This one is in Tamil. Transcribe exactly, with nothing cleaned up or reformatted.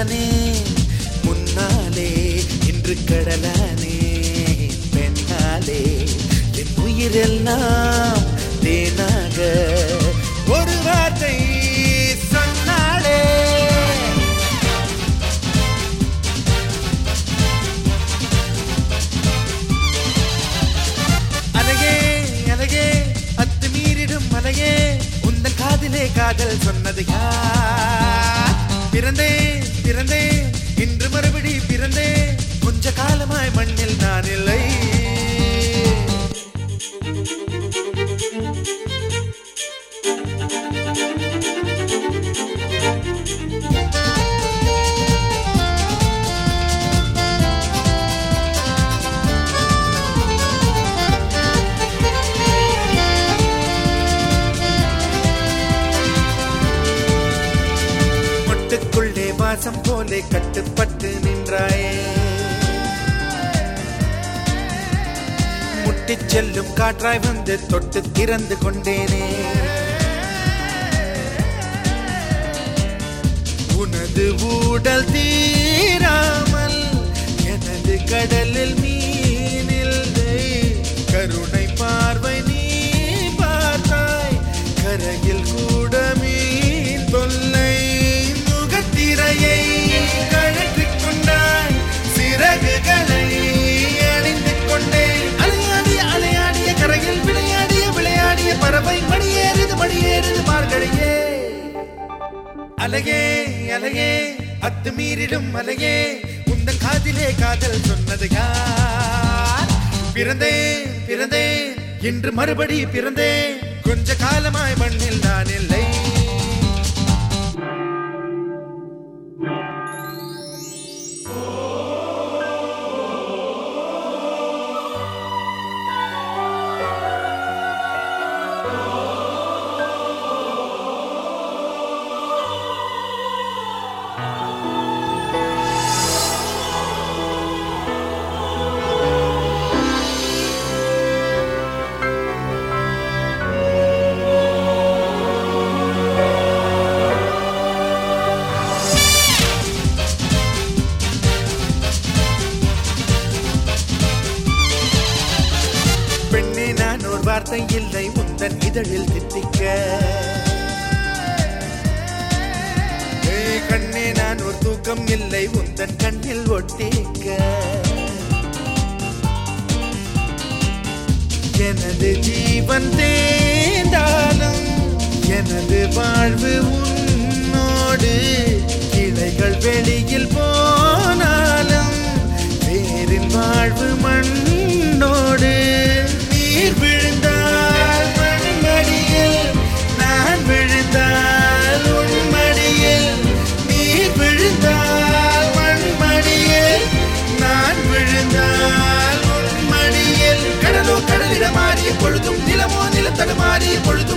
நானே முன்னாலே இன்று கடலானே பெண்ணாலே என் உயிரெல்லாம் தேனாக ஒரு வார்த்தை சொன்னாலே அழகே அழகே அத்துமீறிடும் மலையே உந்தன் காதிலே காதல் சொன்னது யார்? பிறந்தேன் பிறந்தேன் இன்று மறுபடி பிறந்தேன் கொஞ்ச காலமாய் மண்ணில் நான் இல்லை. மொட்டுக்குள்ளே வாசம் போலே கட்டுப்பட்டு நின்றாயே முட்டிச் செல்லும் காற்றாய் வந்து தொட்டு திறந்து கொண்டேனே உனது ஊடல் தீராமல் எனது கடலில் மீனில்லை கருணை பார்வை நீ பார்த்தாய் கரையில் கூட மீன் தொல்லை முகத்திரையை கழற்றிக் கொண்டாய் சிறகுகளை அணிந்து கொண்டேன் அலையாடிய அலையாடிய கரையில் விளையாடிய விளையாடிய பறவை மணியேறுது மணியேறுது மார்கழியே அலையே அலையே அத்துமீறிடும் அலையே உந்தன் காதிலே காதல் சொன்னது யார்? பிறந்தேன் பிறந்தேன் இன்று மறுபடி பிறந்தேன் கொஞ்ச காலமாய் மண்ணில் நான் இல்லை. பெண்ணே நான் ஒரு வார்த்தை இல்லை உந்தன் இதழில் தித்திக்க கண்ணே நான் ஒரு தூக்கம் இல்லை உந்தன் கண்ணில் ஒட்டிக்க எனது ஜீவன் தேர்ந்தாலும் எனது வாழ்வு உன்னோடு கிளைகள் வெளியில் போனாலும் வேரின் வாழ்வு மண்ணோடு நீர் விழுந்தால் மண்மடியில் நான் விழுந்தால் உன்மடியில் நீர் விழுந்தால் மண்மடியில் நான் விழுந்தால் உன்மடியில் கடலோ கடலிட மாறிய பொழுதும் நிலமோ நிலத்தட மாறிய பொழுதும்